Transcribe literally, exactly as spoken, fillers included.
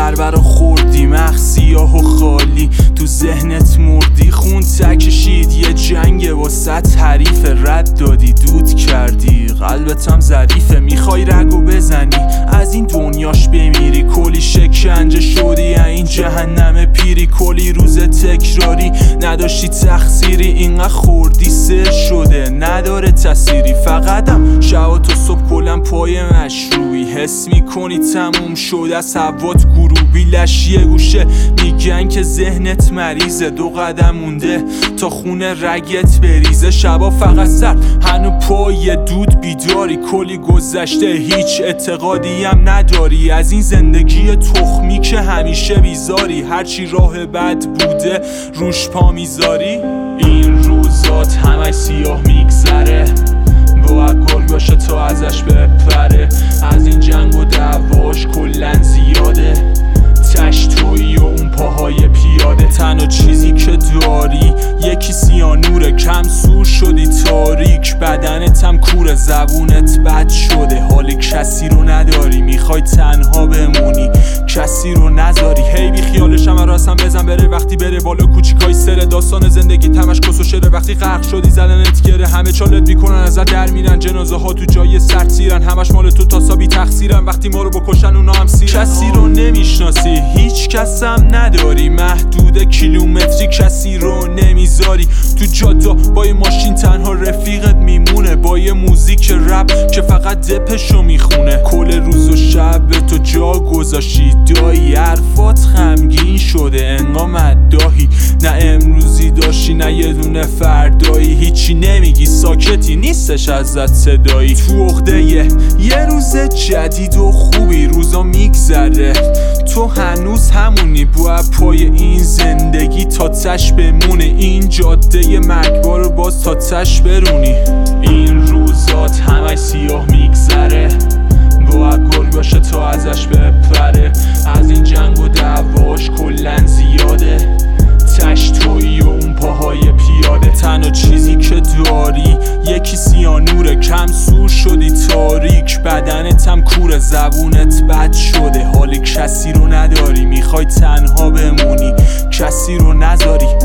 ضربه رو خوردی، مغز سیاه و خالی تو ذهنت مردی. خون تکشید یه جنگ واسط حریف، رد دادی دود کردی، قلبت هم ظریفه. میخوای رگو بزنی از این دنیاش بمیری، کلی شکنجه شدی این جهنم پیری. کلی روز تکراری نداشتی تقصیری، اینقدر خوردی سر شده نداره تأثیری. فقطم شب تا صبح کلم پای مشروبی، حس میکنی تموم شده از هوات گروبی. لشیه گوشه میگن که ذهنت مریضه، دو قدم مونده تا خونه رگت بریزه. شبا فقط سر هنو پای دود بیداری، کلی گذشته هیچ اعتقادی هم نداری از این زندگی تخمی که همیشه بیزاری. هرچی راه بد بوده روش پا میذاری. این روزات همه سیاه میگذره، باید گل باشه تا ازش بپره. از این جنگ و دعواش کلن زیاده، تش تویی و اون پاهای پیاده. تنها چیزی که داری یکی سیانوره، کم سور شدی تاریک، بدنت هم کوره، زبونت بد شده، حال کسی رو نداری. میخوای تنها بمونی کسی رو نذاری. هی بی خیالش هم راسم بزن بره، وقتی بره بالا کوچیکای سره. داستان زندگی تمش کس و شره، وقتی غرق شدی زدنت گره. همه چالت میکنن ازت در میرن، جنازه ها تو جای سر تیرن، همش مال تو تا بی تقصیرن. وقتی ما رو بکشن اونا هم سیرن. کسی رو نمیشناسی هیچ کس هم نداری، محدود کیلومتری کسی رو نمیذاری. تو جادا با یه ماشین تنها رفیقت میمونه، با یه موزیک رپ که فقط دپشو میخونه. کل روز و شب به تو جا گذاشتی دایی، حرفات غمگین شده انقا مداحی. نه امروزی داشتی نه یه دونه فردایی، هیچی نمیگی ساکتی نیستش ازت صدایی. تو عقده یه روز جدید و خوبی روزا میگذره، تو هنوز همونی باید پای این زندگی تا تش بمونه. این جاده مرگبار رو باز تا تش برونی. این روزات همه سیاه میگذره، باید گل باشه تا ازش بپره. از این جنگ و دعواش کلن زیاده، تش تویی و اون پاهای پیاده. تنها چیزی که داری یکی سیانوره، کم سور شدی تاریک، بدنت هم کوره، زبونت بد شده، حال کسی رو نداری. میخوای تنها بمونی کسی رو نذاری.